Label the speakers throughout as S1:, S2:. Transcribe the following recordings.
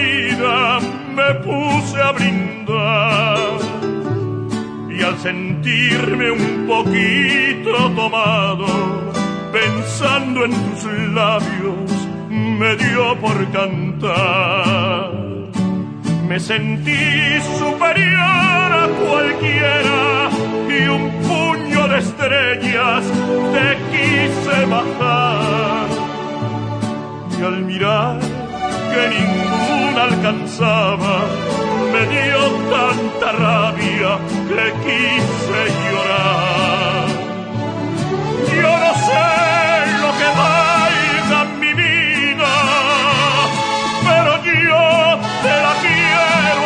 S1: vida me puse a brindar y al sentirme un poquito tomado, pensando en tus labios, me dio por cantar. Me sentí superior a cualquiera y un puño de estrellas te quise bajar. Y al mirar que ninguna alcanzaba, me dio tanta rabia que quise llorar. Yo no sé lo que valga mi vida, pero yo te la quiero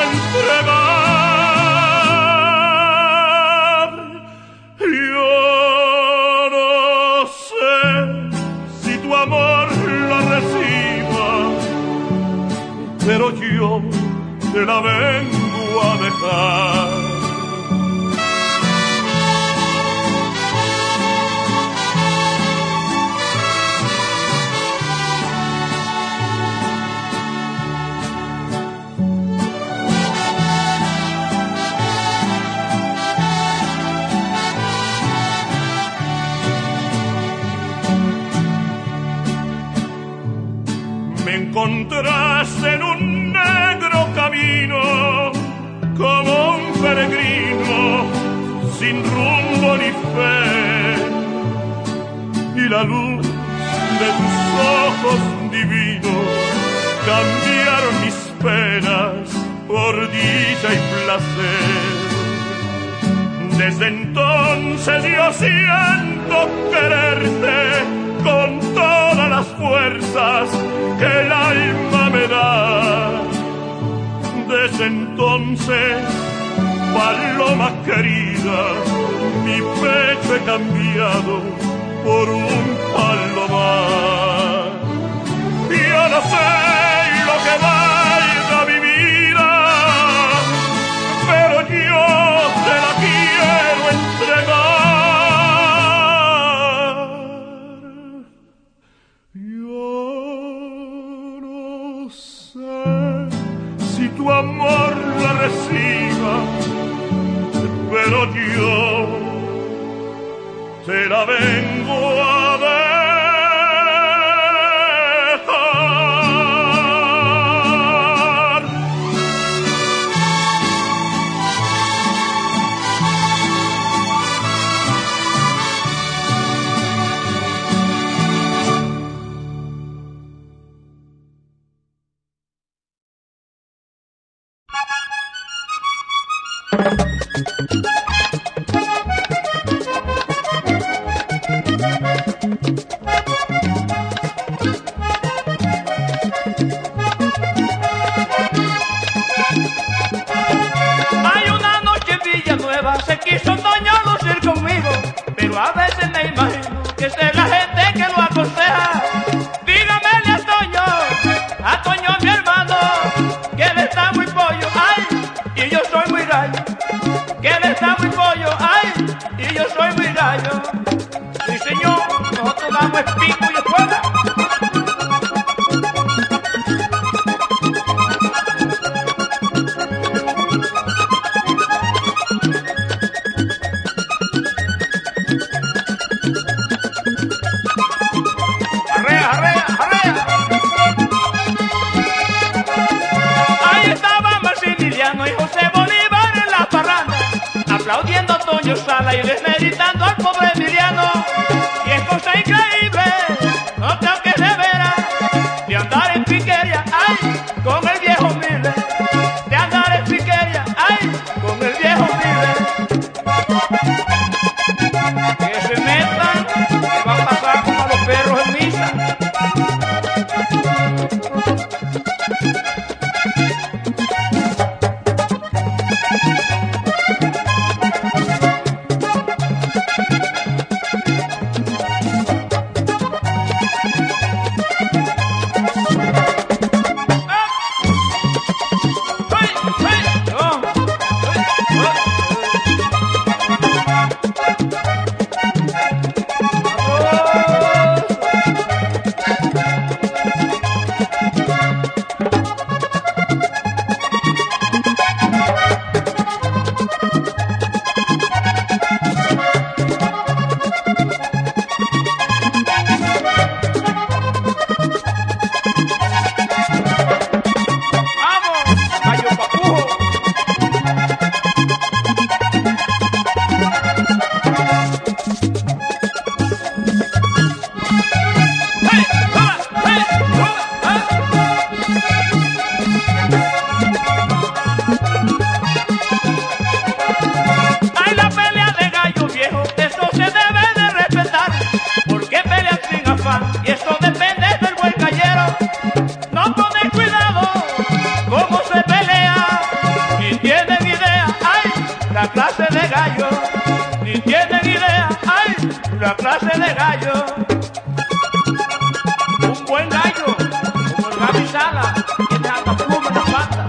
S1: entregar. Yo no sé si tu amor la reciba, pero yo te la vengo a dejar. Me encontraste en un negro camino, como un peregrino, sin rumbo ni fe, y la luz de tus ojos divinos cambiaron mis penas por dicha y placer. Desde entonces yo siento quererte con todas las fuerzas que el alma me da. Desde entonces, paloma querida, mi pecho he cambiado por un palomar. Yo no sé lo que valga mi vida, pero yo te la quiero entregar. Yo no sé si tu amor la reciba, pero yo te la vengo a dejar.
S2: Hay una noche en Villanueva, se quiso Toño lucir conmigo, pero a veces me imagino que es la gente que lo aconseja. Dígamele a Toño mi hermano, que él está muy pollo, ay, y yo soy muy gallo. Que él está muy pollo, ay, y yo soy muy gallo. Sí señor, nosotros damos pico y escuela. Y José Bolívar en la parranda, aplaudiendo a Toño Sala y desmeritando al pobre Emiliano. Y es cosa increíble, no tengo que de veras, de andar en piquería, ay, con el viejo Miller. De andar en piquería, ay, con el viejo Miller. Que se metan, que va a pasar como a los perros en misa. clase de gallo. Un buen gallo, como el Gaby Sala, tiene hasta pluma en la pata.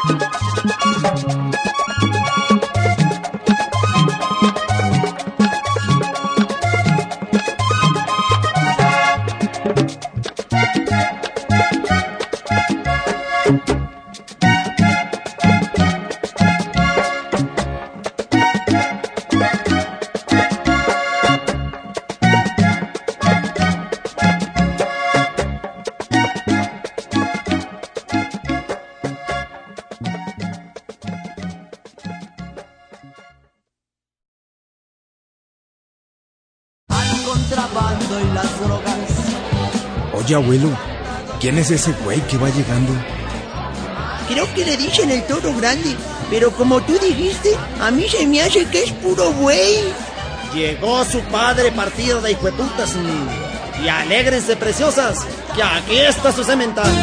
S3: Contrabando y las drogas.
S4: Oye, abuelo, ¿quién es ese güey que va llegando?
S3: Creo que le dicen el Toro Grande, pero como tú dijiste, a mí se me hace que es puro güey.
S5: Llegó su padre partido de hijueputas y alégrense preciosas, que aquí está su semental.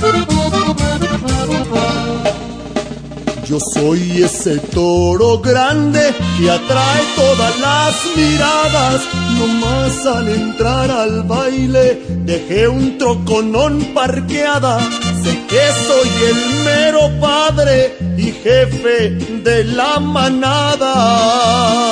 S6: Yo soy ese toro grande que atrae todas las miradas. Nomás al entrar al baile dejé un troconón parqueada. Sé que soy el mero padre y jefe de la manada.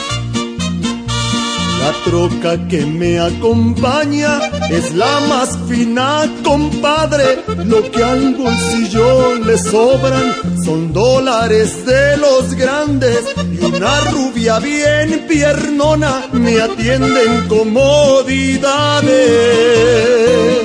S6: La troca que me acompaña es la más fina, compadre. Lo que al bolsillo le sobran son dólares de los grandes. Y una rubia bien piernona me atiende en comodidades.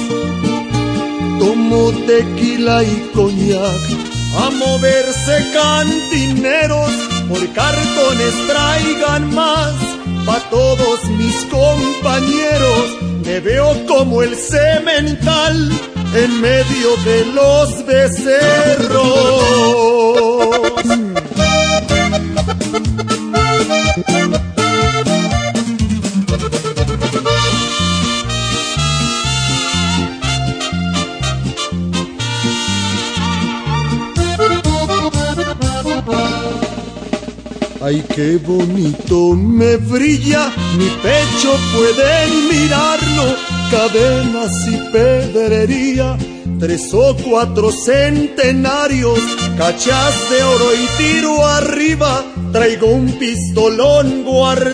S6: Tomo tequila y coñac, a moverse cantineros. Por cartones traigan más, pa' todos mis compañeros. Me veo como el semental en medio de los becerros. Ay, qué bonito me brilla, mi pecho pueden mirarlo. Cadenas y pedrería, 3 o 4 centenarios, cachas de oro y tiro arriba. Traigo un pistolón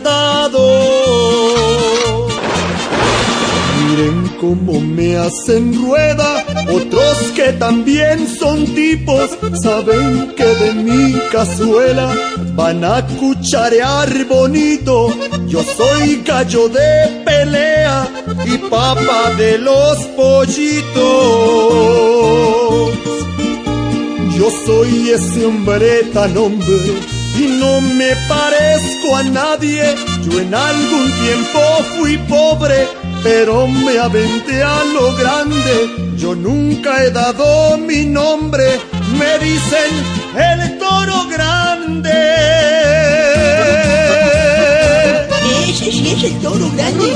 S6: guardado. Miren cómo me hacen rueda, otros que también son tipos, saben que de mi cazuela van a cucharear bonito. Yo soy gallo de pelea y papa de los pollitos. Yo soy ese hombre tan hombre y no me parezco a nadie. Yo en algún tiempo fui pobre, pero me aventé a lo grande. Yo nunca he dado mi nombre, me dicen el Toro Grande.
S3: Ese sí es el Toro Grande.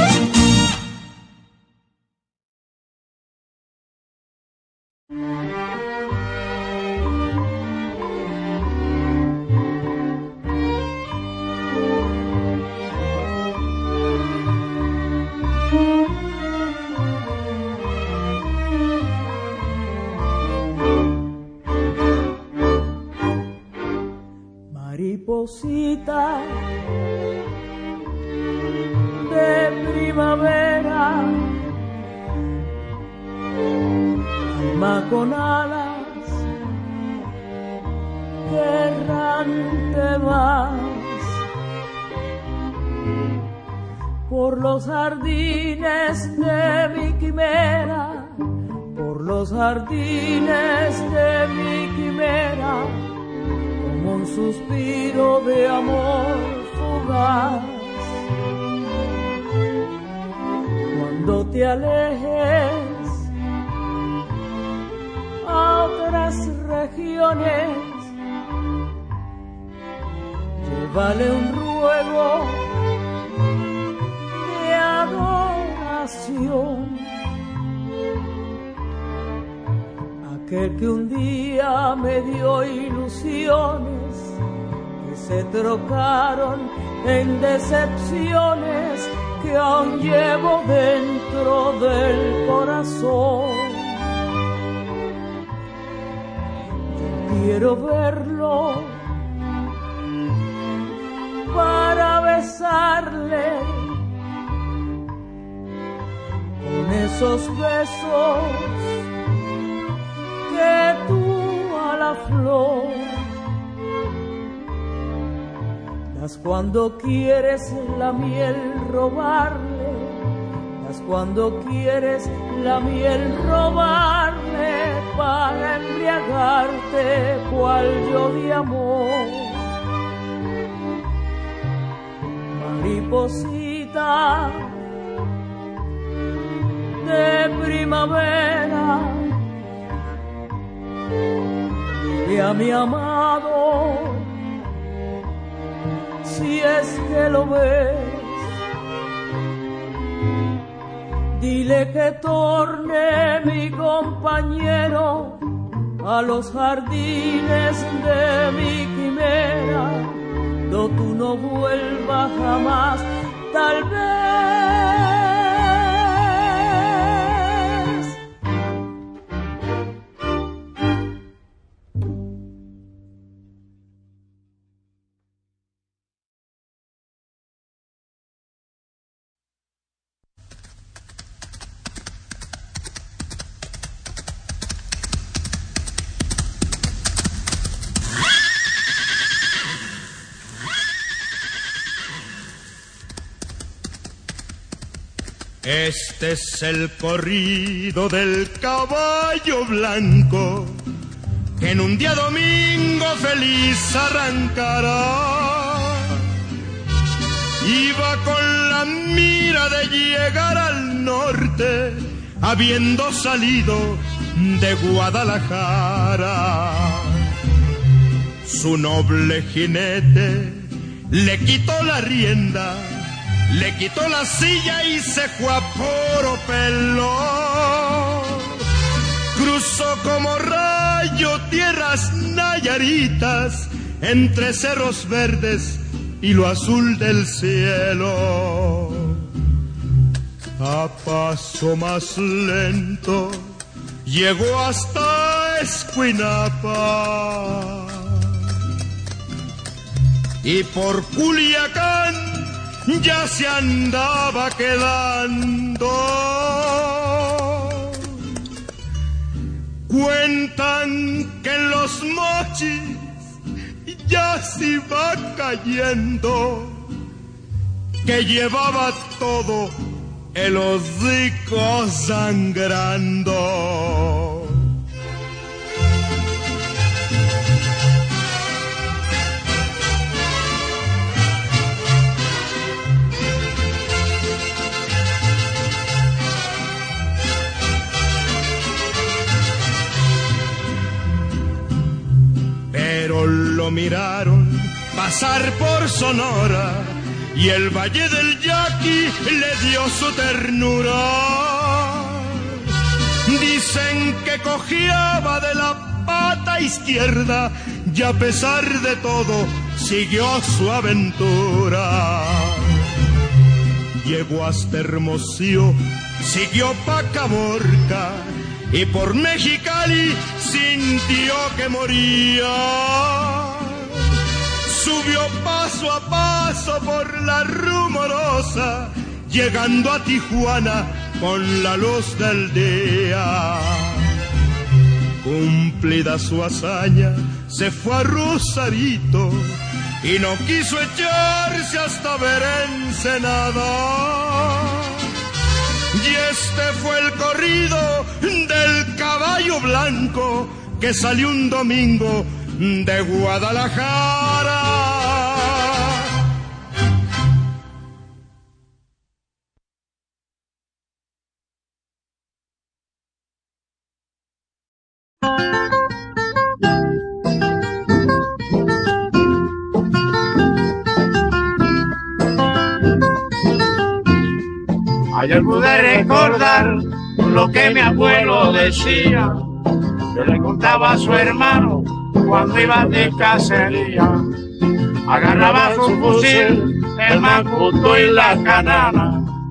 S2: Mariposita de primavera, alma con alas, que errante vas por los jardines de mi quimera, por los jardines de mi quimera. Un suspiro de amor fugaz. Cuando te alejes a otras regiones, llévale un ruego de adoración. Aquel que un día me dio ilusiones que se trocaron en decepciones, que aún llevo dentro del corazón. Quiero verlo para besarle con esos besos que tú a la flor das cuando quieres la miel robarle, das cuando quieres la miel robarle para embriagarte cual yo de amor. Mariposita de primavera, dile a mi amado si es que lo ves, dile que torne mi compañero a los jardines de mi quimera, do tú no vuelvas jamás, tal vez.
S1: Este es el corrido del caballo blanco que en un día domingo feliz arrancará. Iba con la mira de llegar al norte, habiendo salido de Guadalajara. Su noble jinete le quitó la rienda, le quitó la silla y se fue a puro pelo. Cruzó como rayo tierras nayaritas, entre cerros verdes y lo azul del cielo. A paso más lento llegó hasta Escuinapa, y por Culiacán ya se andaba quedando. Cuentan que en los mochis ya se iba cayendo, que llevaba todo el hocico sangrando. Pero lo miraron pasar por Sonora y el Valle del Yaqui le dio su ternura. Dicen que cojeaba de la pata izquierda y a pesar de todo siguió su aventura. Llegó hasta Hermosillo, siguió pa' Caborca y por Mexicali sintió que moría. Subió paso a paso por la Rumorosa, llegando a Tijuana con la luz del día. Cumplida su hazaña, se fue a Rosarito y no quiso echarse hasta ver Ensenada. Y este fue el corrido del caballo blanco que salió un domingo de Guadalajara.
S2: Ayer pude recordar lo que mi abuelo decía, que le contaba a su hermano cuando iba de cacería. Agarraba su fusil, el macuto y la canana,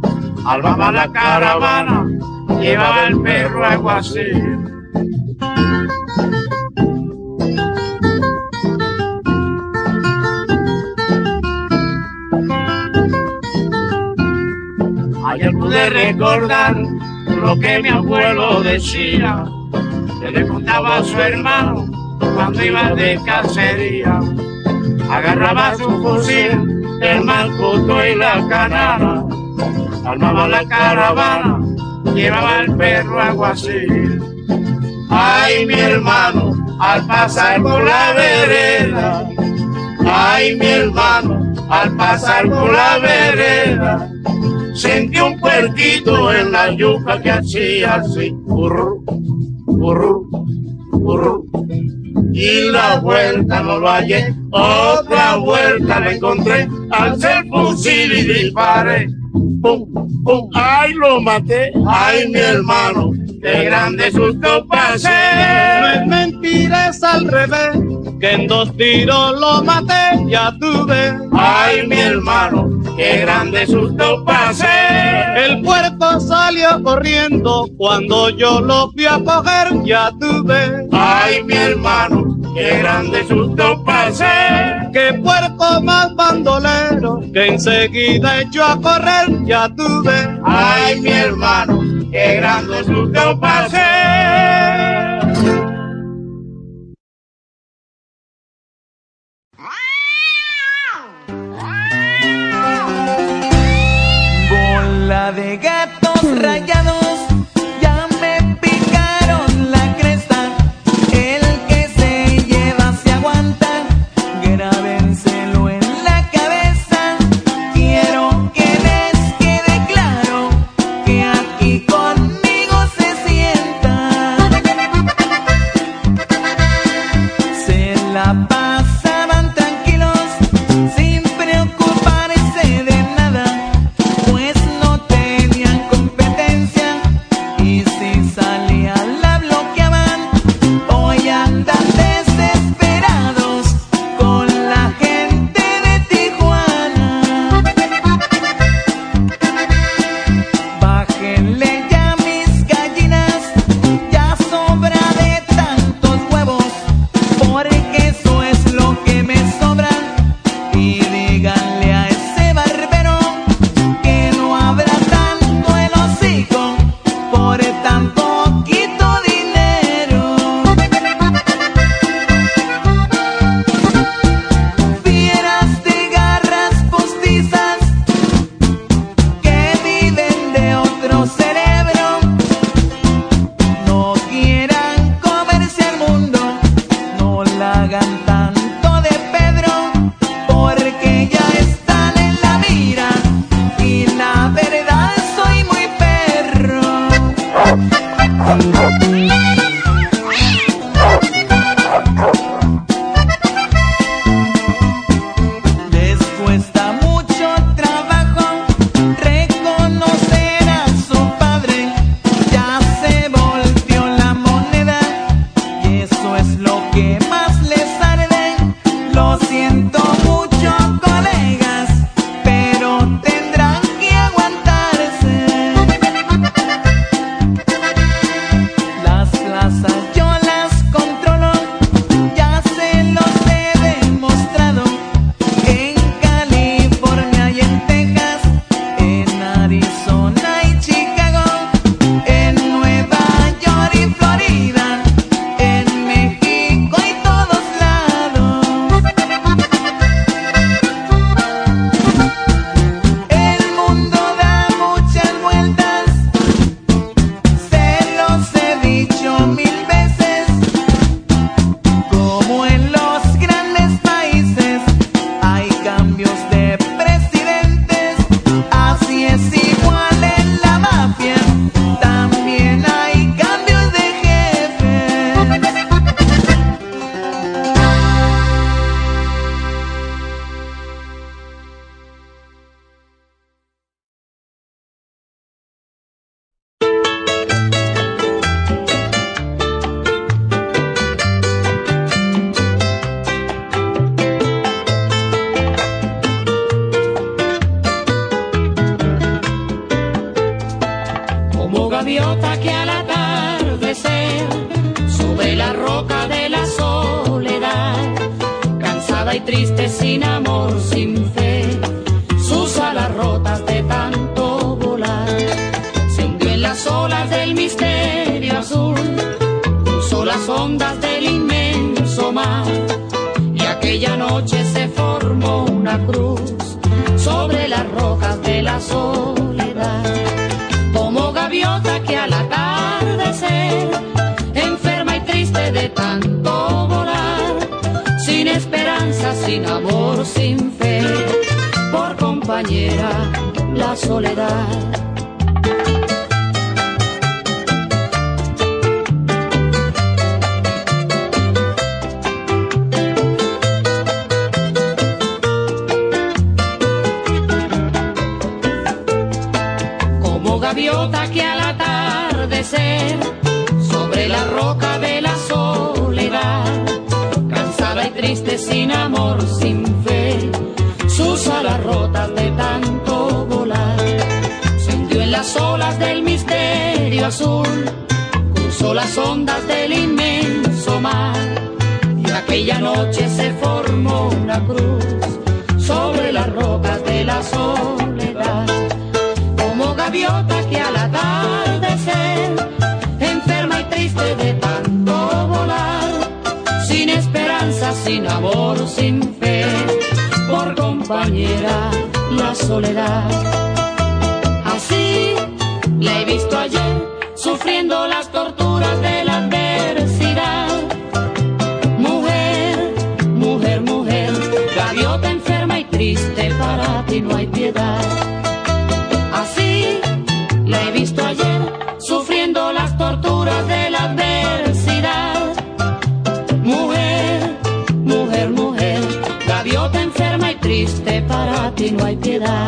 S2: Albaba la caravana, llevaba el perro alguacil. Ayer pude recordar lo que mi abuelo decía, que le contaba a su hermano cuando iba de cacería. Agarraba su fusil, el mancuto y la canana, armaba la caravana, llevaba el perro alguacil. Ay, mi hermano, al pasar por la vereda, ay, mi hermano, al pasar por la vereda, sentí un puerquito en la yuca que hacía así, burru, burru, burru. Y la vuelta no lo hallé, otra vuelta la encontré, alcé el fusil y disparé. Pum, pum, ay, lo maté, ay, mi hermano, qué grande susto pasé.
S7: No es mentira, es al revés, que en 2 tiros lo maté, ya tuve.
S2: Ay, mi hermano, qué grande susto pasé.
S7: El puerco salió corriendo cuando yo lo fui a coger, ya tuve.
S2: Ay, mi hermano, qué grande susto pasé.
S7: Qué puerco más bandolero, que enseguida echó a correr, ya tuve.
S2: Ay, mi hermano, qué grande susto pasé.
S8: Bola de gatos rayados, ya me picaron la cresta. El que se lleva se aguanta, grábenselo en la cabeza. Quiero que les quede claro que aquí conmigo se sientan. Se la pasaban tranquilos, sin preocuparse de nada, pues no tenían competencia, y si salía la bloqueaban. Hoy andan desesperados con la gente de Tijuana. Bájenle ya mis gallinas, ya sobra de tantos huevos, porque eso es lo que me sobra. Y díganle a ese barbero que no abra tanto el hocico por tan poquito dinero. Fieras de garras postizas que viven de otro cerebro, no quieran comerse al mundo, no la hagan tanto de Pedro, porque ya están en la mira y la verdad soy muy perro. Les cuesta mucho trabajo reconocer a su padre, ya se volteó la moneda y eso es lo que más les arde. Lo siento mucho, colegas, pero tendrán que aguantarse. Las plazas yo las controlo, ya se los he demostrado. En California y en Texas, en Arizona y Chicago, en Nueva York y Florida, en México y todo
S9: triste, sin amor, sin fe, sus alas rotas de tanto volar, se hundió en las olas del misterio azul, cruzó las ondas del inmenso mar, y aquella noche se formó una cruz sobre las rocas de la soledad, como gaviota que al atardecer, enferma y triste de tanto volar, sin esperanza, sin amor, sin fe, por compañera la soledad. Como gaviota que al atardecer, sobre la roca de la soledad, cansada y triste, sin amor, sin fe, sus alas rotas de tanto volar, se hundió en las olas del misterio azul, cruzó las ondas del inmenso mar, y aquella noche se formó una cruz sobre las rocas de la soledad, como gaviota que al atardecer, enferma y triste de tanto volar, sin esperanza, sin amor, sin fe, por compañera la soledad. Así la he visto ayer, sufriendo las torturas de la adversidad. Mujer, mujer, mujer, gaviota enferma y triste, para ti no hay piedad. Así la he visto ayer, sufriendo las torturas de la adversidad. Mujer, mujer, mujer, gaviota enferma y triste, para ti no hay piedad.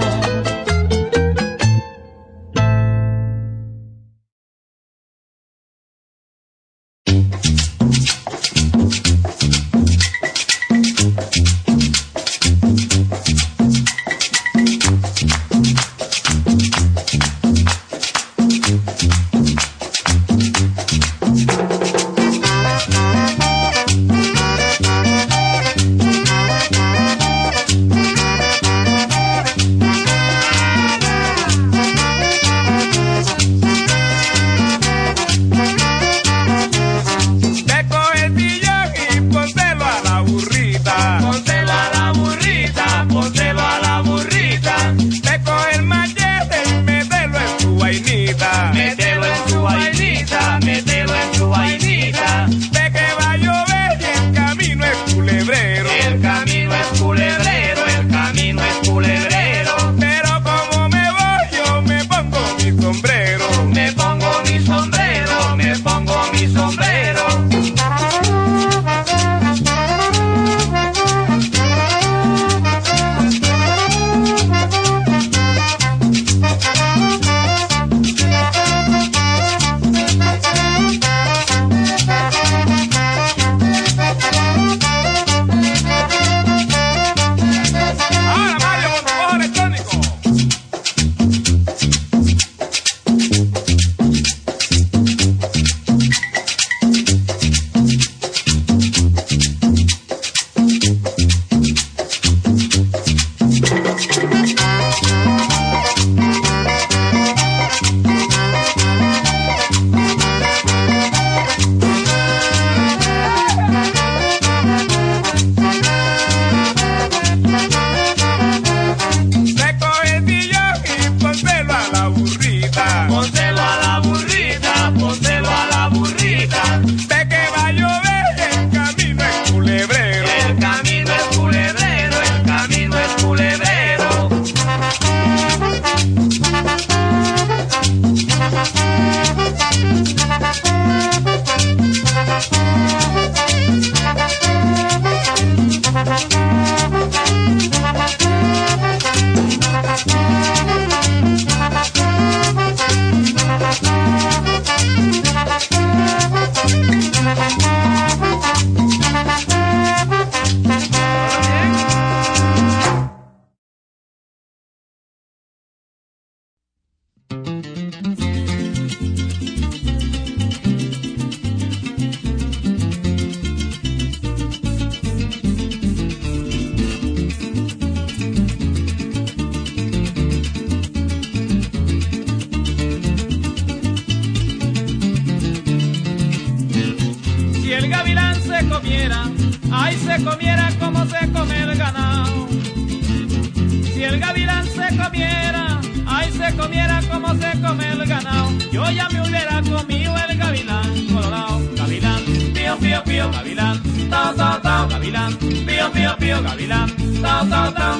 S2: gavilán se comiera, ay, se comiera como se come el ganado. Si el gavilán se comiera, ay, se comiera como se come el ganado. Yo ya me hubiera comido el gavilán colorado. Gavilán, pío, pío, pío, gavilán, tao, tao, tao, gavilán, pío, pío, pío, gavilán, tao, tao, tao.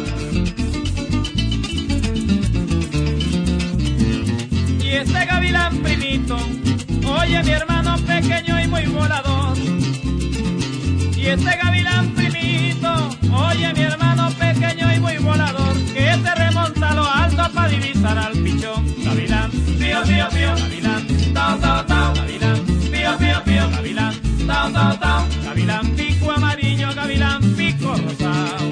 S2: Y este gavilán primito, oye, mi hermano pequeño y muy volador. Y este gavilán primito, oye, mi hermano pequeño y muy volador, que se remonta a lo alto para divisar al pichón. Gavilán, pío, pío, pío, gavilán, tao, tao, tao, gavilán, pío, pío, pío, gavilán, tao, tao, tao. Gavilán pico amarillo, gavilán pico rosado.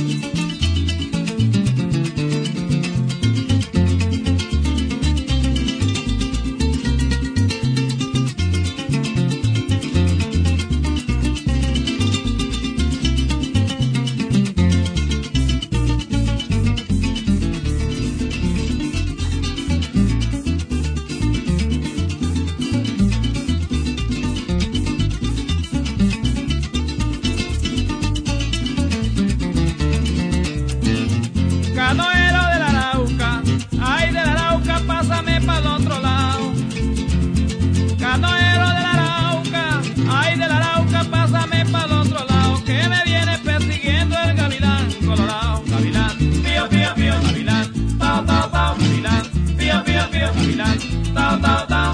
S2: Canoero de la Arauca, ay, de la Arauca, pásame para el otro lado. Canoero de la Arauca, ay, de la Arauca, pásame para el otro lado, que me viene persiguiendo el gavilán colorado. Gavilán, pío, pío, pío, gavilán, tao, tao, tao, gavilán, pío, pío, pío, gavilán, tao, tao, tao.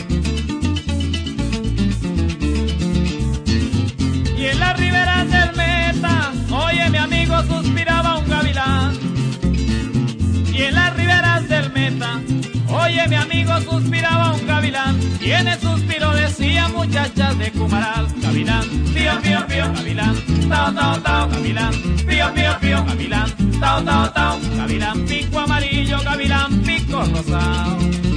S2: Y en las riberas del Meta, oye, mi amigo, suspiraba un gavilán. Y en las riberas del Meta, oye, mi amigo, suspiraba un gavilán. Y en el suspiro decía muchachas de Cumaral. Gavilán, pío, pío, pío, gavilán, tao, tao, tao, gavilán, pío, pío, pío, gavilán, tao, tao, tao. Gavilán pico amarillo, gavilán pico rosado.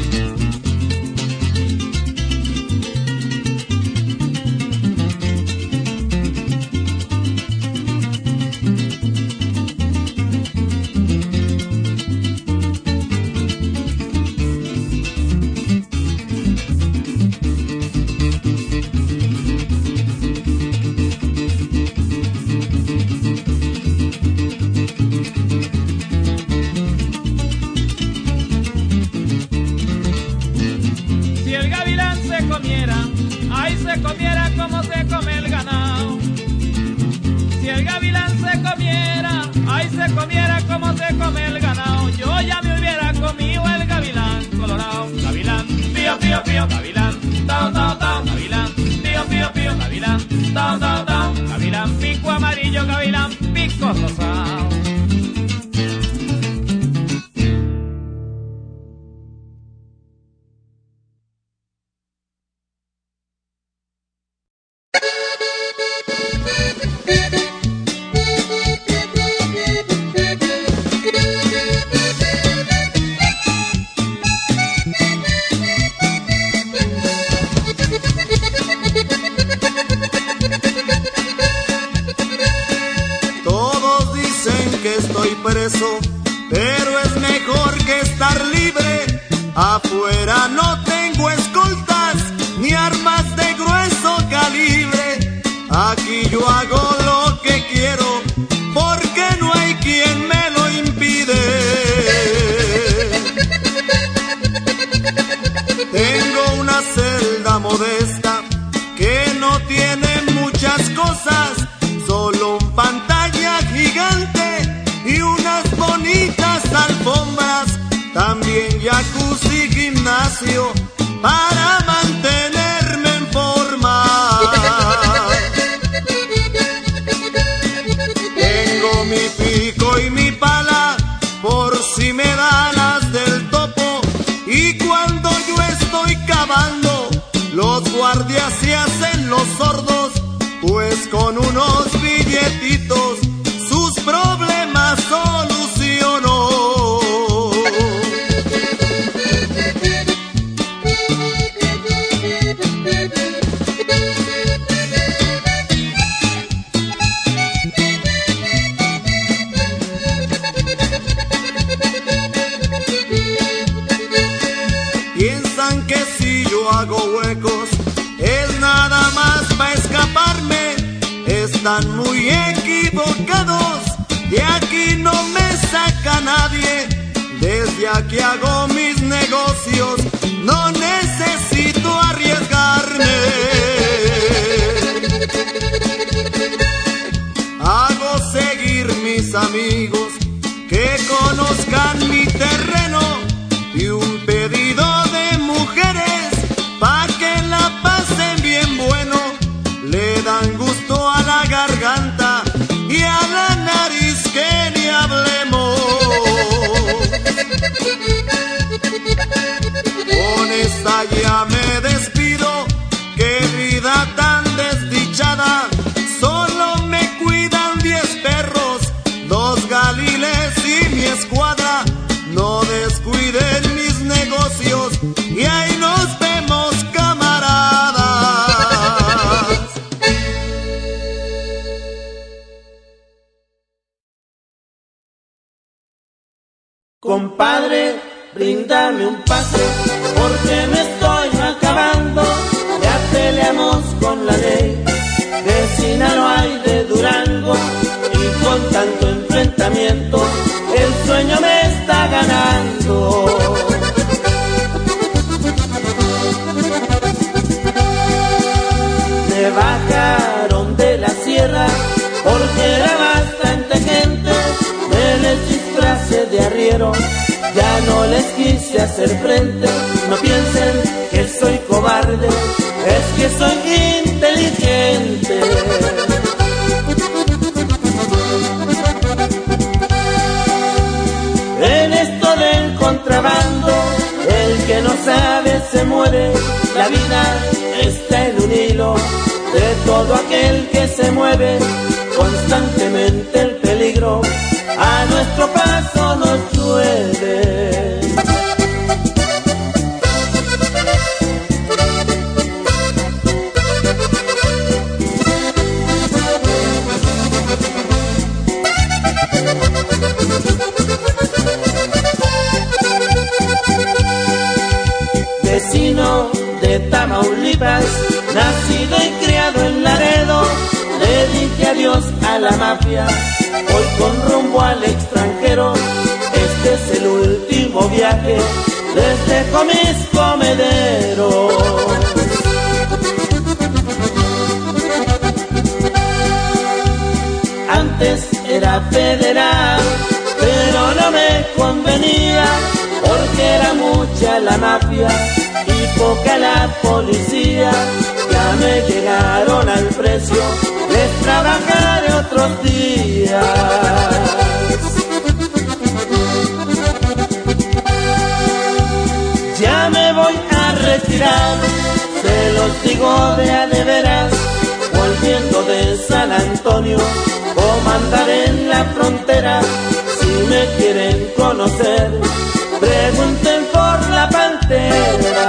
S2: Ay, se comiera como se come el ganado. Si el gavilán se comiera, ay, se comiera como se come el ganado, yo ya me hubiera comido el gavilán colorado. Gavilán, pío, pío, pío, gavilán, tao, tao, tao, gavilán, pío, pío, pío, gavilán, tao, tao, tao. Gavilán pico amarillo, gavilán pico rosado.
S6: Pero es mejor que estar libre. Afuera no tengo escoltas ni armas de grueso calibre. Aquí yo hago lo que quiero porque no hay quien me lo impide. Tengo una celda modesta que no tiene muchas cosas, solo un pantalla gigante y unas bonitas alfombras, también jacuzzi, gimnasio para mantenerme en forma. Tengo mi pico y mi pala por si me dan las del topo, y cuando yo estoy cavando los guardias se hacen los sordos, pues con unos billetitos sus problemas solucionó. Piensan que si yo hago huecos es nada más para escaparme están muy equivocados. De aquí no me saca nadie. Desde aquí hago mis negocios, no necesito arriesgarme. Hago seguir mis amigos que conozcan mi terreno y un pedido de mujeres pa' que la pasen bien bueno. Le dan gusto a la garganta y a la nariz que ni hablemos. Con esta ya me despido, qué vida tan desdichada. Solo me cuidan 10 perros, 2 galiles y mi escuadra. No descuiden mis negocios y ahí nos vemos, camaradas.
S10: Compadre, bríndame un pase, porque me estoy acabando. Ya peleamos con la ley de Sinaloa y de Durango, y con tanto enfrentamiento el sueño me está ganando. Me bajaron de la sierra porque era bastante gente. Me les disfracé de arriero, ya no les quise hacer frente. No piensen que soy cobarde, es que soy inteligente. En esto del contrabando, el que no sabe se muere. La vida está en un hilo de todo aquel que se mueve. Constantemente el peligro a nuestro paso nos llueve. Vecino de Tamaulipas, nacido y criado en Laredo, le dije adiós a la mafia, voy con rumbo al extranjero. Este es el último viaje, les dejo mis comederos. Antes era federal, pero no me convenía, porque era mucha la mafia y poca la policía. Ya me llegaron al precio, les trabajaré otros días. Ya me voy a retirar, se los digo de a de veras. Volviendo de San Antonio, comandaré en la frontera. Si me quieren conocer, pregunten por la Pantera.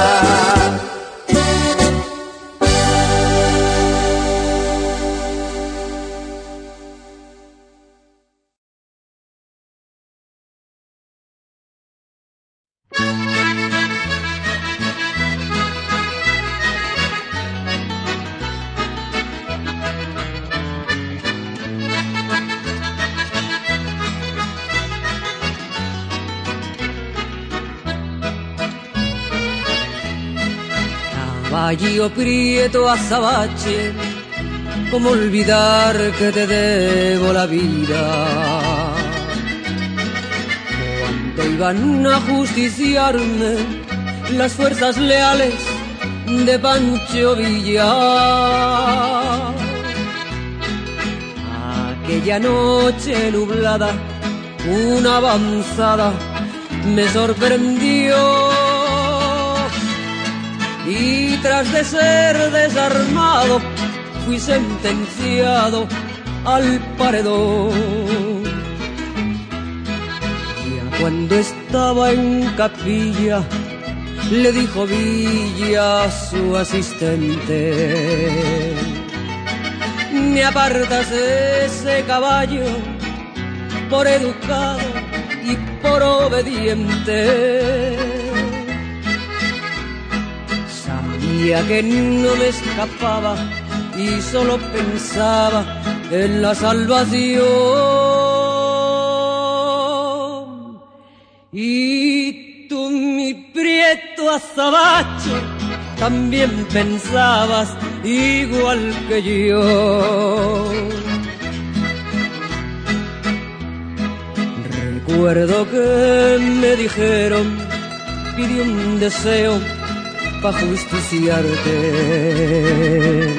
S11: Caballo prieto azabache, ¿cómo olvidar que te debo la vida? Cuando iban a justiciarme las fuerzas leales de Pancho Villa, aquella noche nublada, una avanzada me sorprendió. Y tras de ser desarmado, fui sentenciado al paredón. Ya cuando estaba en capilla, le dijo Villa a su asistente: me apartas ese caballo por educado y por obediente. Sabía que no me escapaba y solo pensaba en la salvación. Y tú, mi prieto azabache, también pensabas igual que yo. Recuerdo que me dijeron, pide un deseo pa' justiciarte.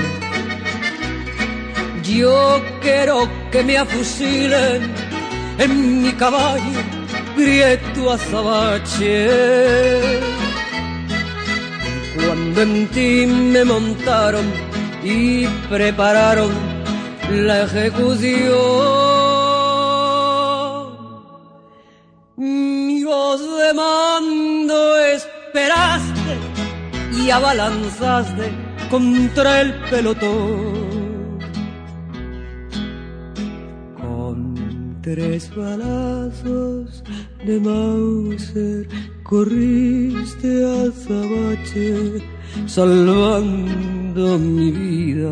S11: Yo quiero que me afusilen en mi caballo prieto azabache. Cuando en ti me montaron y prepararon la ejecución, Dios de mando esperaste y abalanzaste contra el pelotón. Con 3 balazos de Mauser corriste azabache salvando mi vida.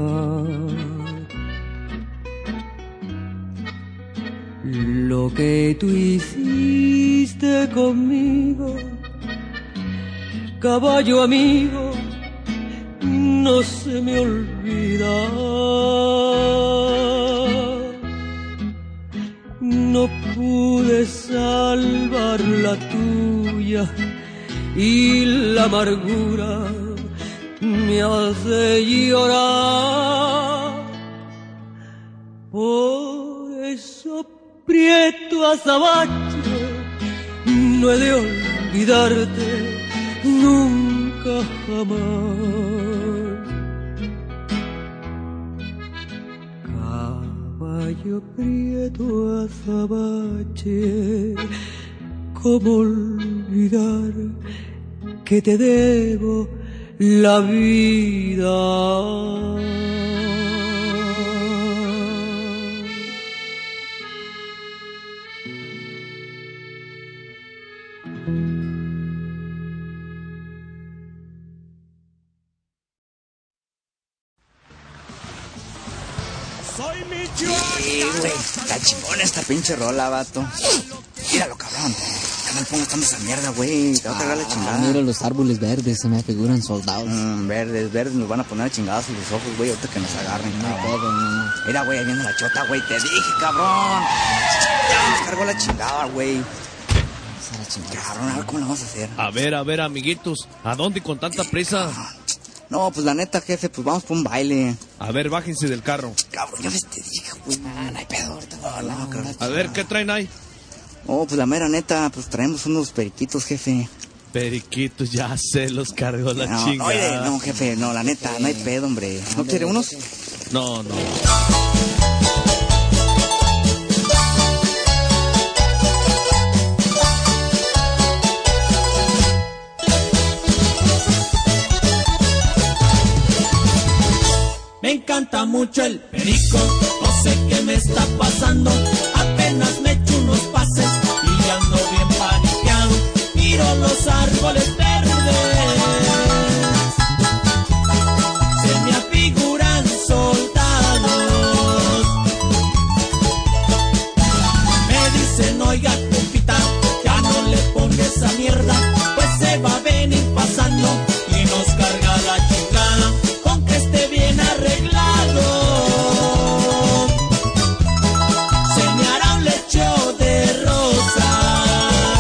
S11: Lo que tú hiciste conmigo, caballo amigo, no se me olvida. No pude salvar la tuya y la amargura me hace llorar. Por eso, prieto azabache, no he de olvidarte nunca jamás. Caballo prieto azabache, ¿cómo olvidar que te debo la vida?
S1: Soy mi
S12: Sí, güey, está chingona esta pinche rola, vato. Míralo, cabrón. Ya no le pongas tanta esa mierda, güey. Te va a cagar la chingada.
S13: Mira los árboles verdes, se me figuran soldados.
S12: Verdes, nos van a poner a chingadas en los ojos, güey, ahorita que nos agarren.
S13: No hay pedo, no.
S12: Mira, güey, ahí viene la chota, güey, te dije, cabrón. Ya nos cargó la chingada, güey. Cabrón, a ver cómo la vamos a hacer.
S14: A ver, amiguitos, ¿a dónde con tanta prisa?
S12: No, pues la neta, jefe, pues vamos por un baile.
S14: A ver, bájense del carro.
S12: Cabrón, ya ves, te dije, güey. No hay pedo, ahorita no, cabrón.
S14: A ver, ¿qué traen ahí?
S12: Oh, pues la mera neta, pues traemos unos periquitos, jefe.
S14: Periquitos, ya se los cargó la chingada.
S12: Oye, no, jefe, no, la neta, no hay pedo, hombre. ¿No quiere unos?
S14: No.
S10: Me encanta mucho el perico, no sé qué me está pasando. Apenas me echo unos pases y ando bien paniqueado. Miro los árboles verdes, se me afiguran soldados. Me dicen, oiga, compita, ya no le ponga esa mierda, pues se va a venir pasando y nos carga la chingada. Con que esté bien arreglado, se me hará un lecho de rosas.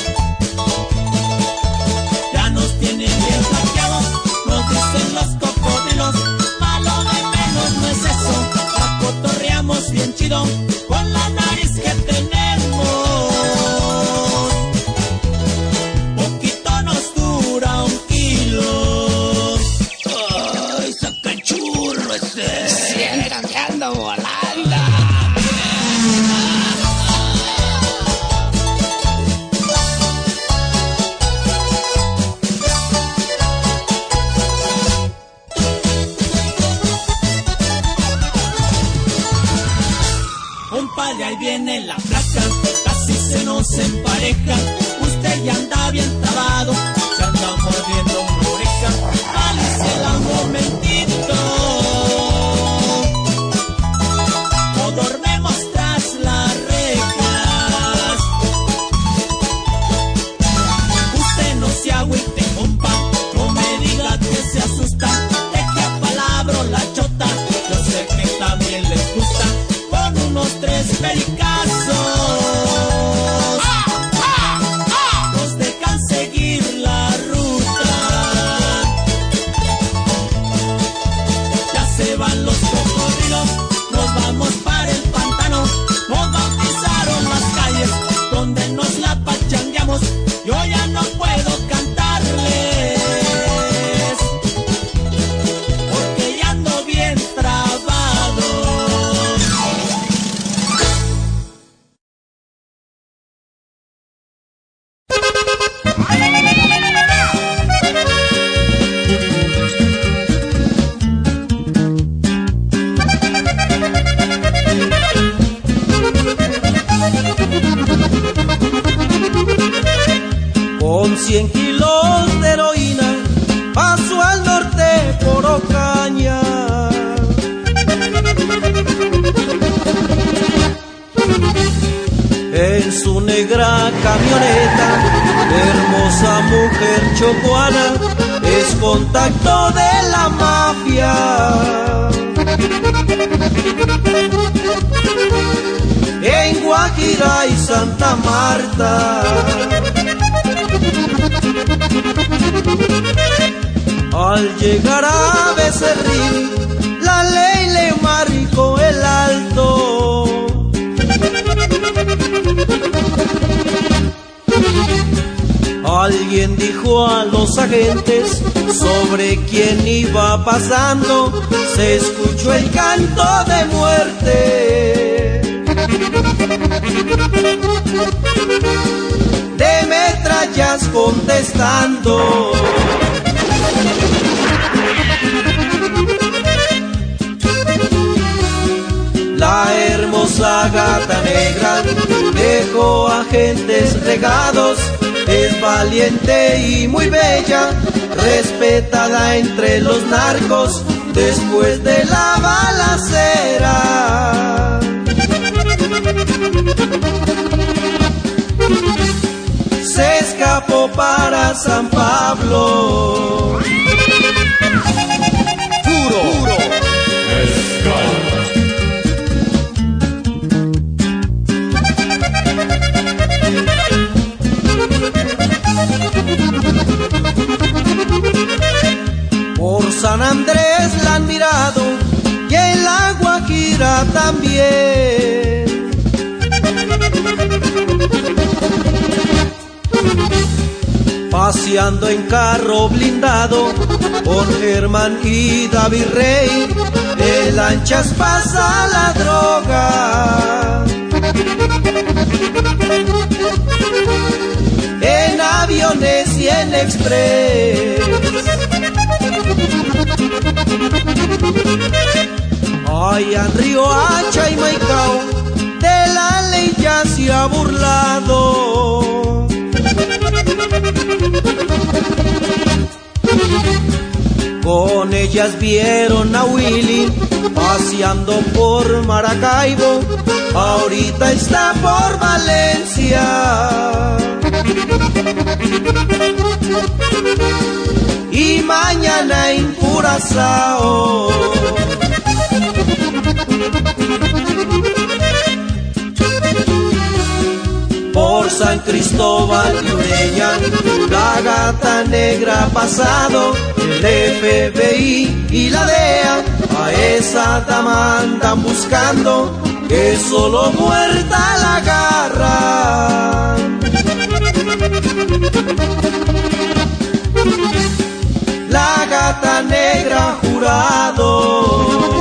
S10: Ya nos tienen bien flaqueados, nos dicen los cocodrilos. Malo de menos no es eso, la cotorreamos bien chido con la nariz que tenemos. Poquito nos dura 1 kilo. Ay, saca el churro ese.
S13: Siéntate, ando volando.
S10: Compadre, ahí viene la placa, casi se nos empareja. Usted ya anda bien trabado, se anda mordiendo una oreja. Alícela un momentito.
S15: 100 kilos de heroína pasó al norte por Ocaña. En su negra camioneta, hermosa mujer chocuana, es contacto de la mafia. En Guajira y Santa Marta, al llegar a Becerril, la ley le marcó el alto. Alguien dijo a los agentes sobre quien iba pasando, se escuchó el canto de muerte. De metrallas contestando. La hermosa gata negra dejó agentes regados, es valiente y muy bella, respetada entre los narcos después de la balacera. Se escapó para San Pablo.
S1: Puro mezcal.
S15: Por San Andrés la han mirado y en la Guajira también. Paseando en carro blindado con Germán y David Rey, en lanchas pasa la droga. En aviones y en express. Ay, en Río Hacha y Maicao, de la ley ya se ha burlado. Con ellas vieron a Willy paseando por Maracaibo, ahorita está por Valencia. Y mañana en Curazao. Por San Cristóbal de Ureña, la gata negra ha pasado, el FBI y la DEA a esa dama andan buscando, que solo muerta la agarran. La gata negra jurado.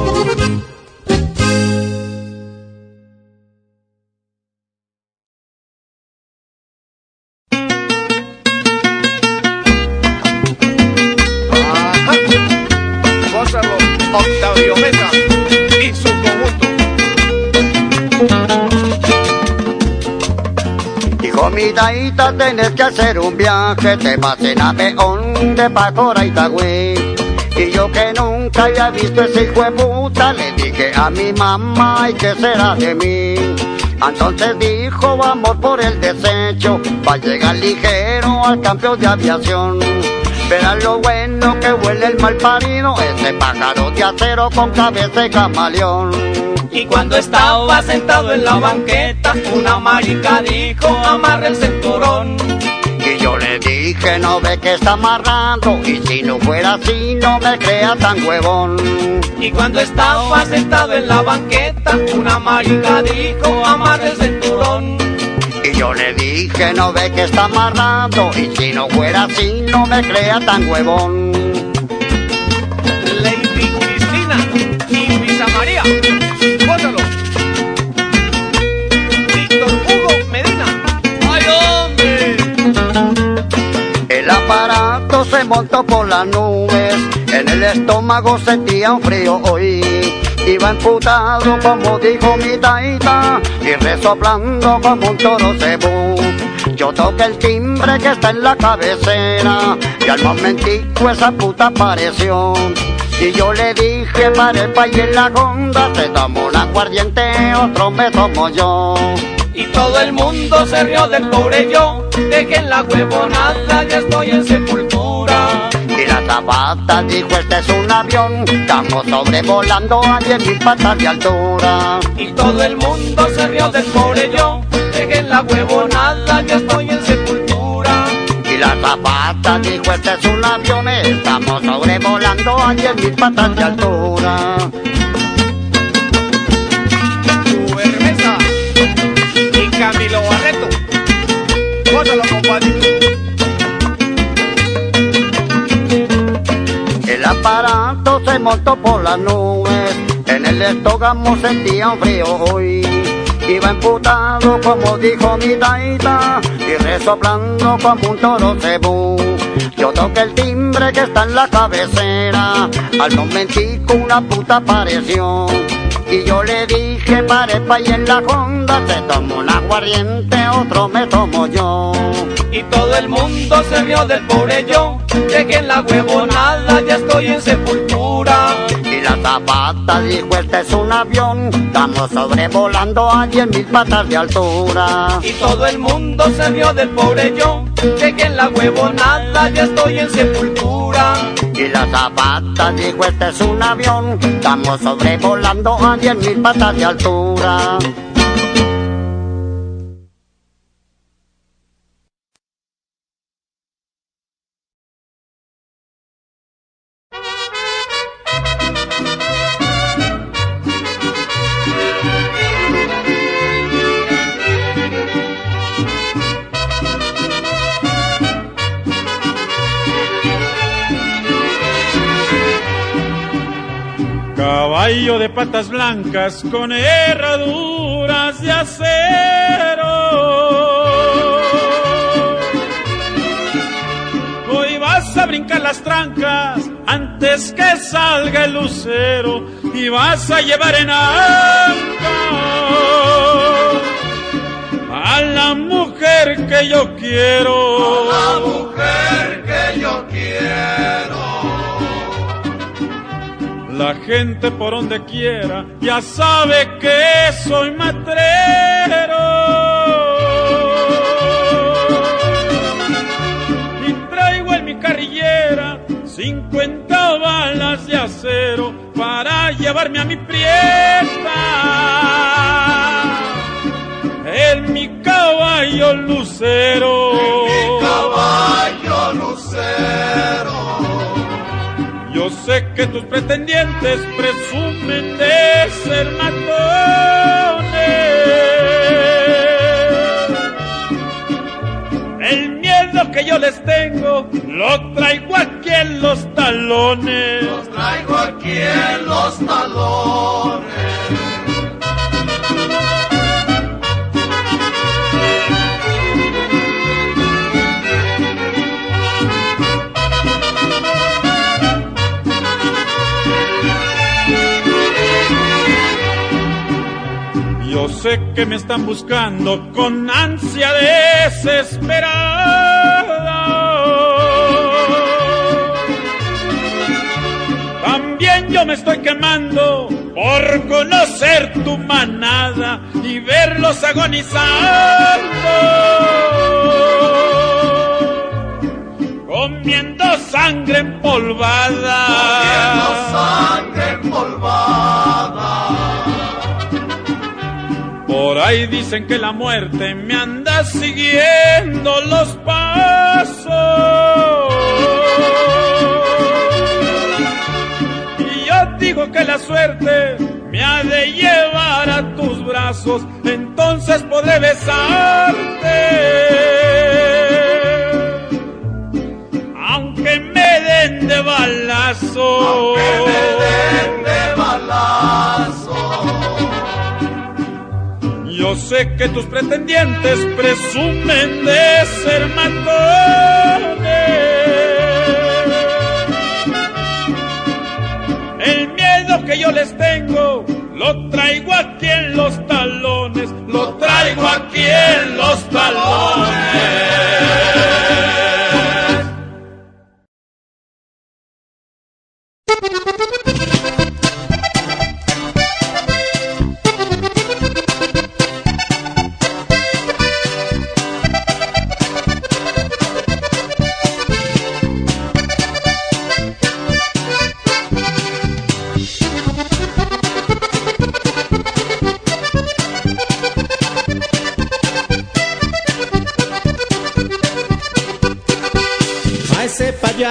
S16: Octavio Mesa y su conjunto.
S17: Hijo, mi taita, tenés que hacer un viaje, te vas en avión de Pacora y Itagüí. Y yo que nunca había visto ese hijo de puta, le dije a mi mamá, ¿y qué será de mí? Entonces dijo, vamos por el desecho, va a llegar ligero al campeón de aviación. Verás lo bueno que huele el mal parido, ese pájaro de acero con cabeza de camaleón.
S2: Y cuando estaba sentado en la banqueta, una marica dijo, amarra el cinturón.
S17: Y yo le dije, no ve que está amarrando, y si no fuera así, no me crea tan huevón.
S2: Y cuando estaba sentado en la banqueta, una marica dijo, amarra el cinturón.
S17: Y yo le dije, no ve que está amarrado, y si no fuera así, no me crea tan huevón.
S16: Lady Cristina y Luisa María, bótalo. Víctor Hugo Medina, ¡ay, hombre!
S17: El aparato se montó por las nubes, en el estómago sentía un frío hoy. Iba emputado como dijo mi taita, y resoplando como un toro cebú. Yo toqué el timbre que está en la cabecera y al momentico esa puta apareció. Y yo le dije, pare pa' y en la honda se tomó un aguardiente, otro me tomo yo.
S8: Y todo el mundo se rió del pobre yo, de que en la huevonada ya estoy en sepultura.
S17: Y la zapata dijo, este es un avión, estamos sobrevolando a 10.000 patas de altura.
S8: Y todo el mundo se rió del pobre yo, de que en la huevonada ya estoy en sepultura.
S17: Y la zapata dijo, este es un avión, estamos sobrevolando a 10.000 patas de altura.
S16: Tu Hermesa y Camilo Barreto, bótalo, compadre.
S17: El aparato se montó por las nubes, en el estómago sentía un frío hoy. Iba emputado como dijo mi taita y resoplando como un toro cebú. Yo toqué el timbre que está en la cabecera, al momentico una puta apareció. Y yo le dije, pare pa' y en la honda se tomó un aguardiente, otro me tomo yo.
S8: Y todo el mundo se rió del pobre yo, de que en la huevonada ya estoy en sepultura.
S17: Y la zapata dijo, este es un avión, estamos sobrevolando a 10.000 patas de altura.
S8: Y todo el mundo se rió del pobre yo, de que en la huevonada ya estoy en sepultura.
S17: Y la zapata dijo, este es un avión, estamos sobrevolando a 10.000 patas de altura.
S1: Caballo de patas blancas con herraduras de acero. Hoy vas a brincar las trancas antes que salga el lucero y vas a llevar en anca a la mujer que yo quiero.
S18: A la mujer que yo quiero.
S1: La gente por donde quiera ya sabe que soy matrero. Y traigo en mi carrillera 50 balas de acero para llevarme a mi prieta en mi caballo lucero.
S18: En mi caballo lucero.
S1: Yo sé que tus pretendientes presumen de ser matones. El miedo que yo les tengo lo traigo aquí en los talones.
S18: Los traigo aquí en los talones.
S1: Yo sé que me están buscando con ansia desesperada. También yo me estoy quemando por conocer tu manada y verlos agonizando, comiendo sangre empolvada.
S18: Comiendo sangre empolvada.
S1: Por ahí dicen que la muerte me anda siguiendo los pasos. Y yo digo que la suerte me ha de llevar a tus brazos, entonces podré besarte. Aunque me den de balazo.
S18: Aunque me den de balazo.
S1: Yo sé que tus pretendientes presumen de ser matones. El miedo que yo les tengo lo traigo aquí en los talones. Lo traigo aquí en los talones.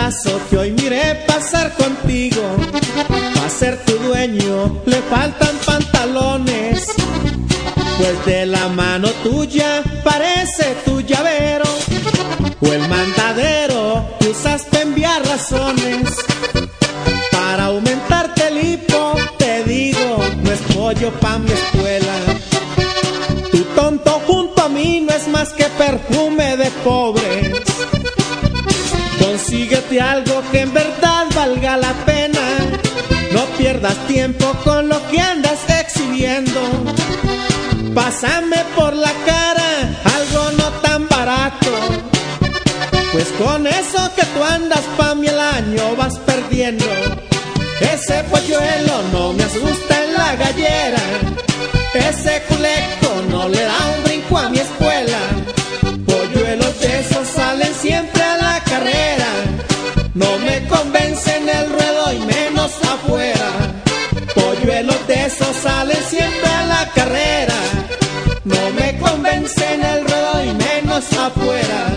S19: palazo que hoy miré pasar contigo. Para ser tu dueño le faltan pantalones, pues de la mano tuya parece tu llavero o el mandadero que usaste enviar razones. Para aumentarte el hipo te digo, no es pollo pa' mi escuela. Tu tonto junto a mí no es más que perfume de pobres. Consíguete algo que en verdad valga la pena. No pierdas tiempo con lo que andas exhibiendo. Pásame por la cara algo no tan barato, pues con eso que tú andas pa' mí el año vas perdiendo. Ese polluelo no me asusta en la gallera, ese culeco no le da un brinco a mi escuela. Polluelos de esos salen siempre a la carrera, no me convence en el ruedo y menos afuera. Polluelos de esos salen siempre a la carrera, no me convence en el ruedo y menos afuera.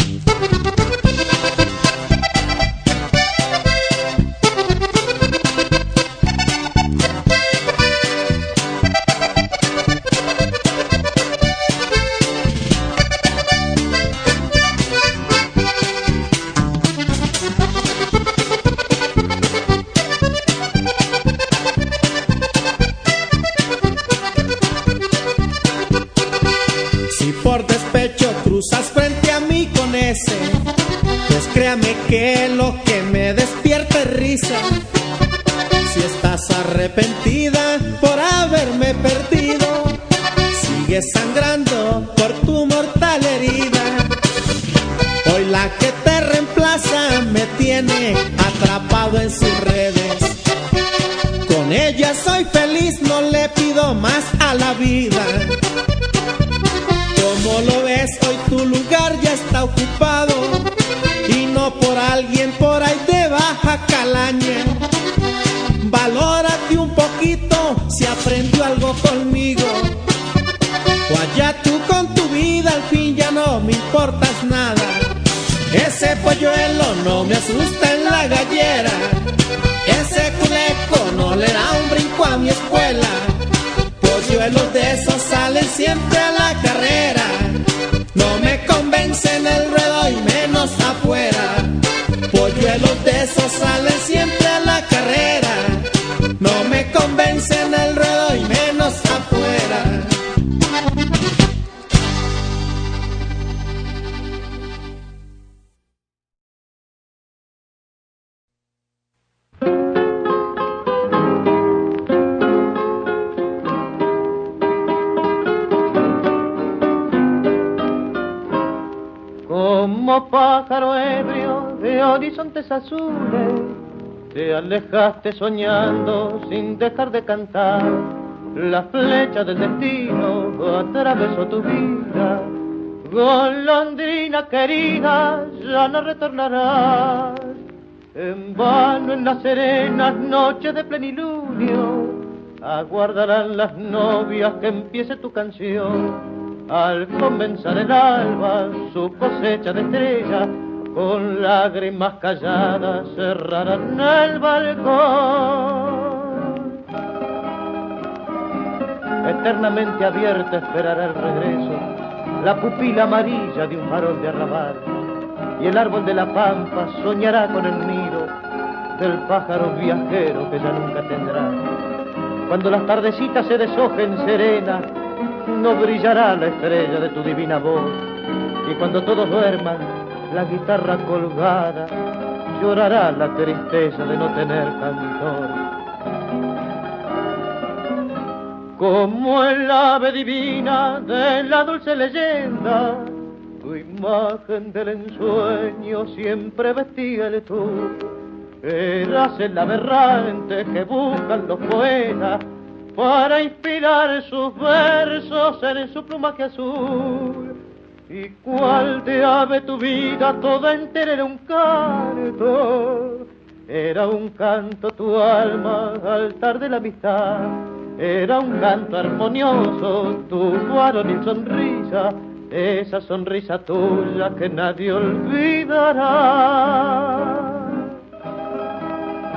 S19: Pues créame que lo que me despierta es risa. Si estás arrepentida por haberme perdido, sigue sangrando por tu mortal herida. Hoy la que te reemplaza me tiene atrapado en sus redes. Con ella soy feliz, no le pido más a la vida. Como lo ves, hoy tu lugar ya está ocupado, y no por alguien por ahí de baja calaña. Valórate un poquito si aprendió algo conmigo, o allá tú con tu vida, al fin ya no me importas nada. Ese polluelo no me asusta en la gallera, ese culeco no le da un brinco a mi escuela. Polluelos de esos salen siempre a la carrera, no me convence en el ruedo y menos afuera. Polluelos de esos salen siempre a la carrera, no me convence en el ruedo y menos afuera.
S20: Como pájaro ebrio de horizontes azules, te alejaste soñando sin dejar de cantar. La flecha del destino atravesó tu vida, golondrina querida, ya no retornarás. En vano en las serenas noches de plenilunio aguardarán las novias que empiece tu canción. Al comenzar el alba, su cosecha de estrellas, con lágrimas calladas cerrarán el balcón. Eternamente abierta esperará el regreso, la pupila amarilla de un farol de arrabal, y el árbol de la pampa soñará con el nido del pájaro viajero que ya nunca tendrá. Cuando las tardecitas se deshojen serenas, no brillará la estrella de tu divina voz, y cuando todos duerman, la guitarra colgada llorará la tristeza de no tener cantor. Como el ave divina de la dulce leyenda, tu imagen del ensueño siempre vestía el tú. Eras el aberrante que buscan los poetas para inspirar sus versos en su plumaje azul. Y cuál de ave tu vida toda entera era un canto, era un canto tu alma, altar de la amistad, era un canto armonioso tu varonil sonrisa, esa sonrisa tuya que nadie olvidará.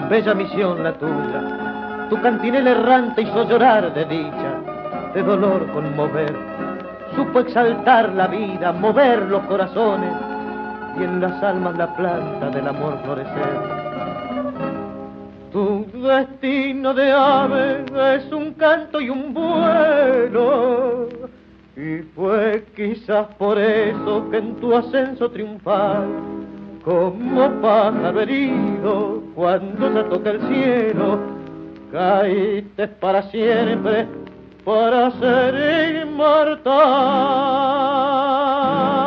S20: bella misión la tuya. Tu cantinela errante hizo llorar de dicha, de dolor conmover. Supo exaltar la vida, mover los corazones y en las almas la planta del amor florecer. Tu destino de ave es un canto y un vuelo, y fue quizás por eso que en tu ascenso triunfal, como pájaro herido cuando se toca el cielo, caíste para siempre para ser inmortal.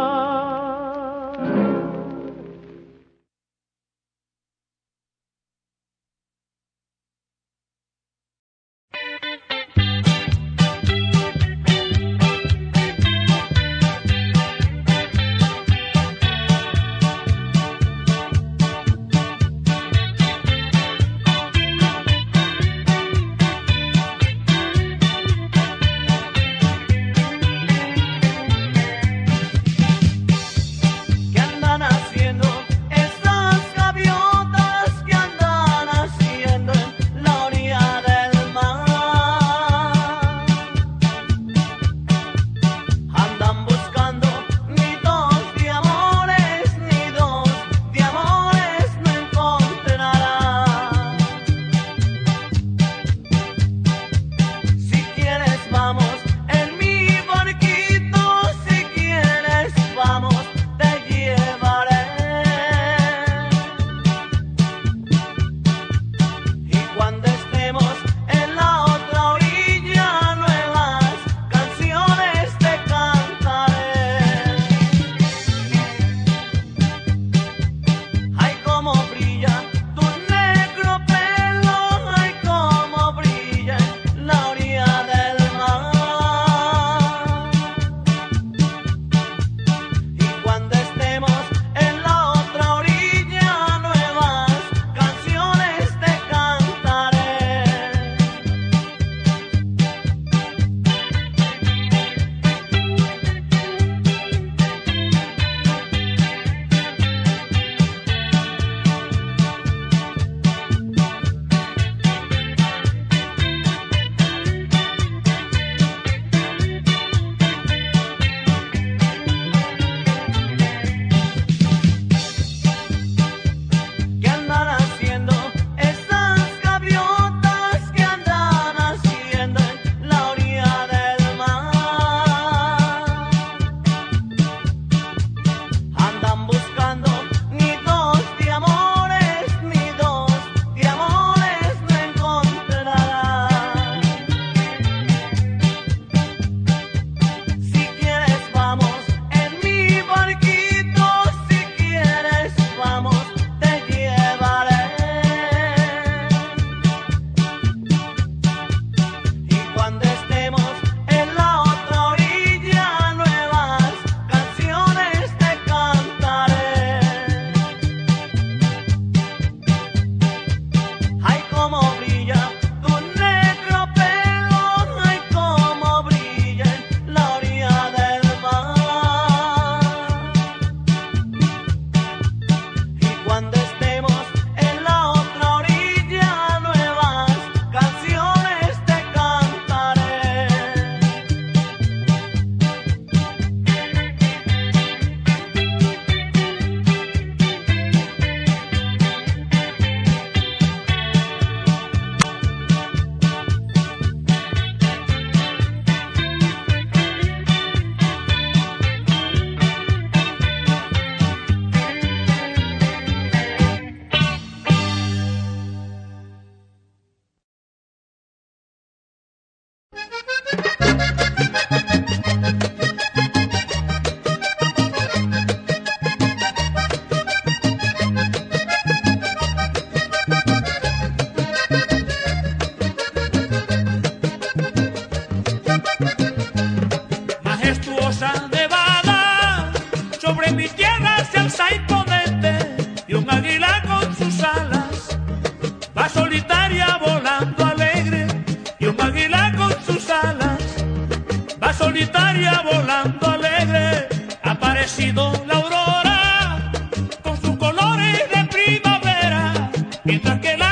S2: solitaria volando alegre, ha aparecido la aurora con sus colores de primavera, mientras que la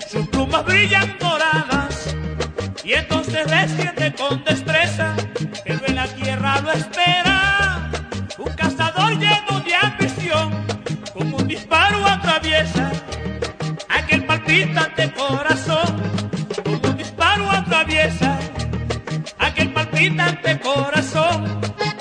S2: sus plumas brillan doradas, y entonces desciende con destreza, pero en la tierra lo espera un cazador lleno de ambición, con un disparo atraviesa aquel palpitante corazón, con un disparo atraviesa aquel palpitante corazón.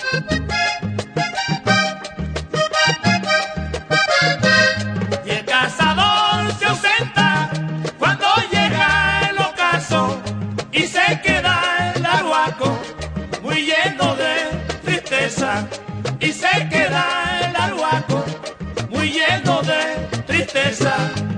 S2: Y el cazador se ausenta cuando llega el ocaso y se queda el arhuaco muy lleno de tristeza, y se queda el arhuaco muy lleno de tristeza.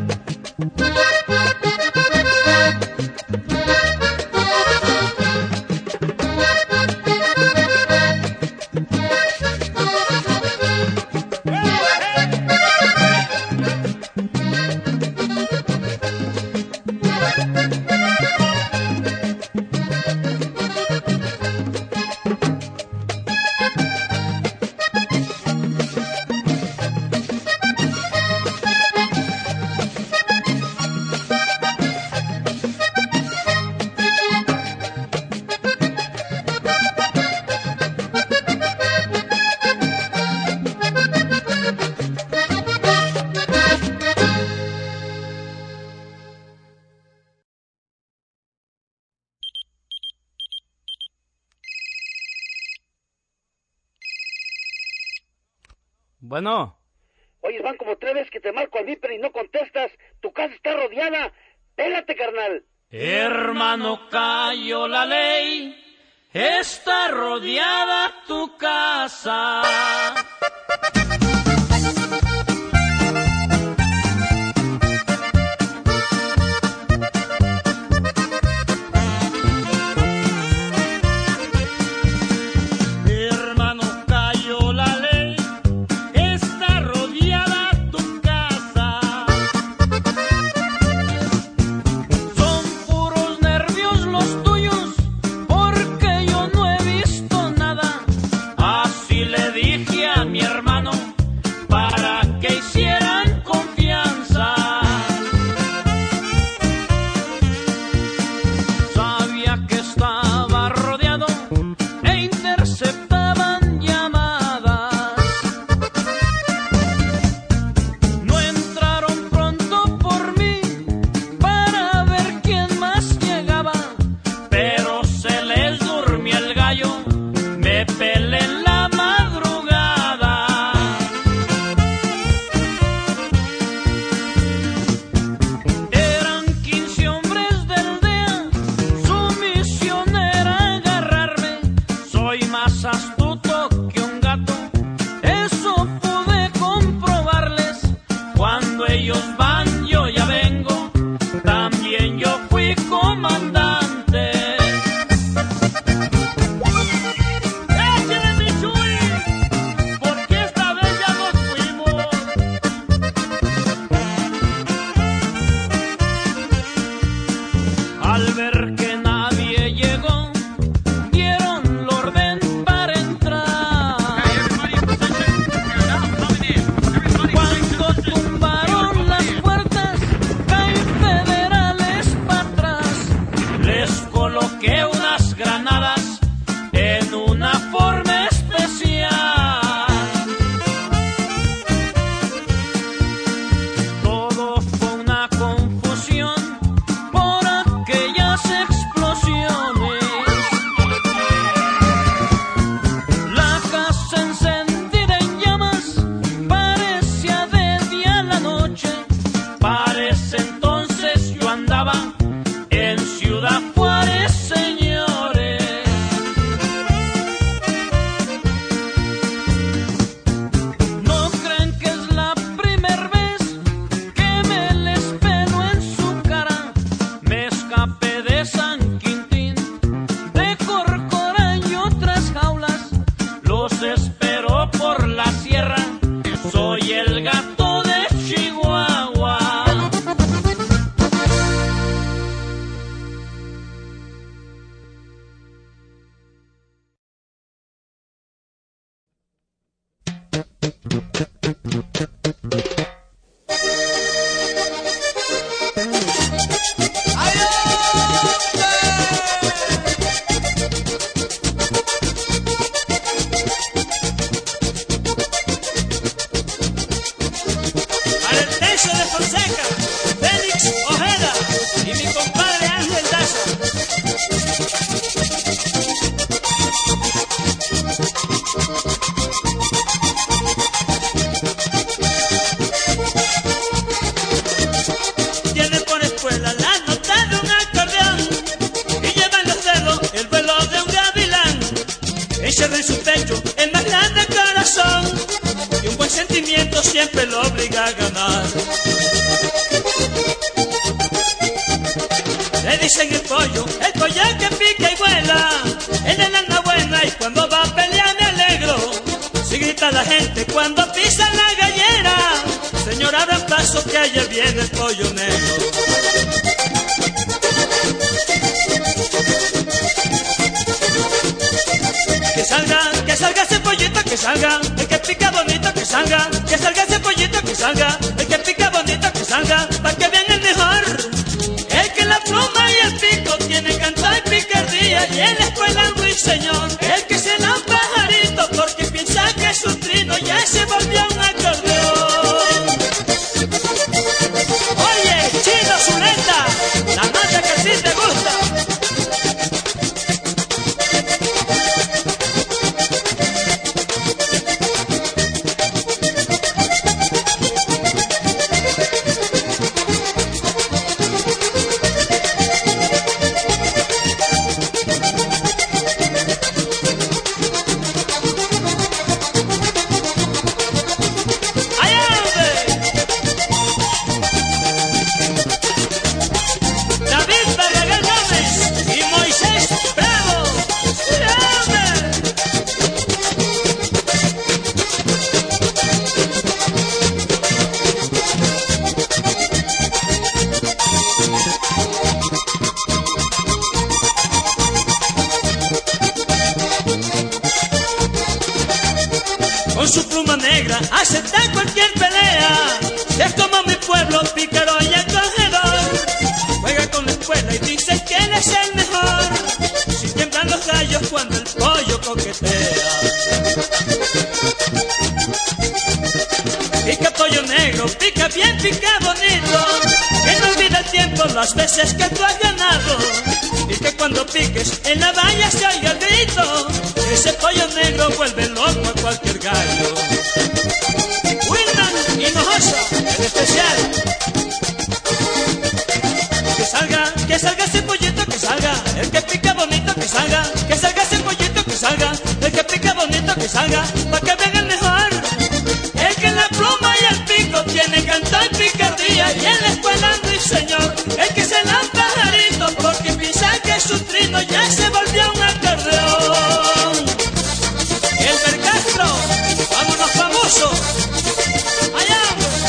S14: Bueno.
S21: Oye, van como 3 veces que te marco al Viper y no contestas. Tu casa está rodeada. Pélate, carnal.
S2: Hermano, cayó la ley, está rodeada tu casa. Así le dije a Encierra en su pecho el más grande corazón y un buen sentimiento siempre lo obliga a ganar. Le dicen el pollo que pica y vuela, el de lana buena y cuando va a pelear me alegro. Si grita la gente cuando pisa la gallera, señor abra paso que allá viene el pollo negro. Que salga ese pollito, que salga, el que pica bonito, que salga ese pollito, que salga, el que pica bonito, que salga, pa' que vean el mejor. El que la pluma y el pico tiene canto y picardía, y en la escuela un ruiseñor. El que se da un pajarito porque piensa que es un trino, ya se volvió un acordeón. Oye, Chino Zuleta, la marcha que sí te gusta. Con su pluma negra acepta cualquier pelea. Es como mi pueblo pícaro y acogedor. Juega con la escuela y dice que él es el mejor. Si tiemblan los gallos cuando el pollo coquetea. Pica pollo negro, pica bien, pica bonito. Que no olvida el tiempo las veces que tú has ganado. Y que cuando piques en la valla se oiga el grito. Ese pollo negro vuelve loco a cualquier gallo. Wilman Hinojosa, en especial. Que salga ese pollito, que salga. El que pica bonito, que salga ese pollito, que salga. El que pica bonito, que salga. Pa' que venga el mejor. El que en la pluma y el pico tiene canto y picardía. Y en la escuela no hay señor. El que se da un pajarito porque piensa que es un trino, ya se volvió un acordeón. El Bercastro, vámonos famosos. Allá.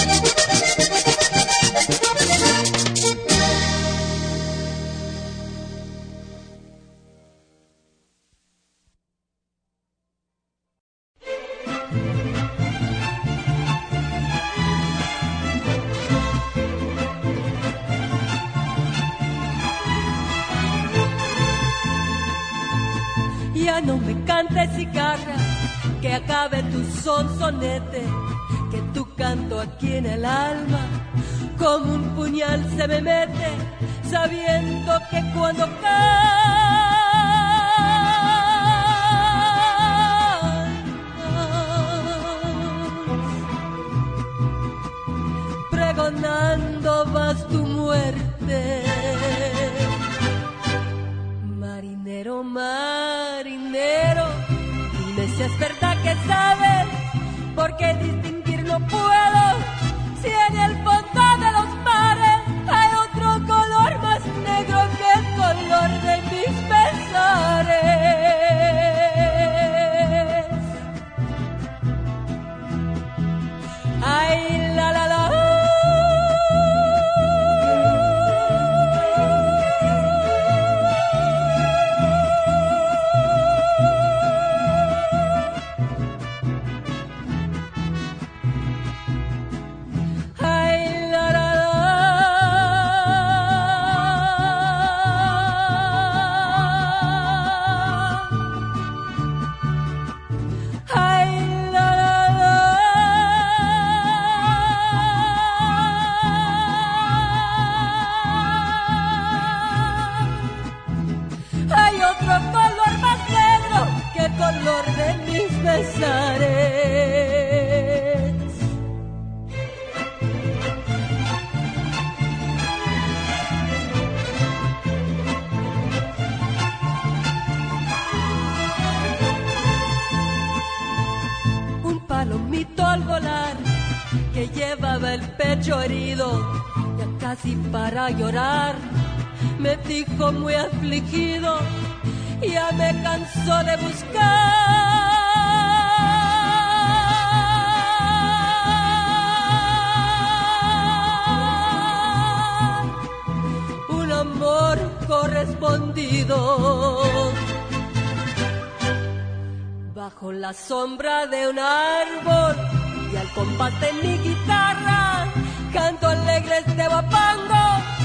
S4: Ya no me cantes cigarra, que acabe tu sonsonete, que tu canto aquí en el alma como un puñal se me mete, sabiendo que cuando cantas, pregonando vas tu muerte. Marinero, marinero, dime si es verdad que sabes, porque distinguir no puedo, si en el fondo de los mares hay otro color más negro que el color de mis pesares. Ay, la la la. pecho herido, ya casi para llorar, me dijo muy afligido, ya me cansó de buscar. Un amor correspondido. Bajo la sombra de un árbol y al compás de mi guitarra, canto alegre este guapango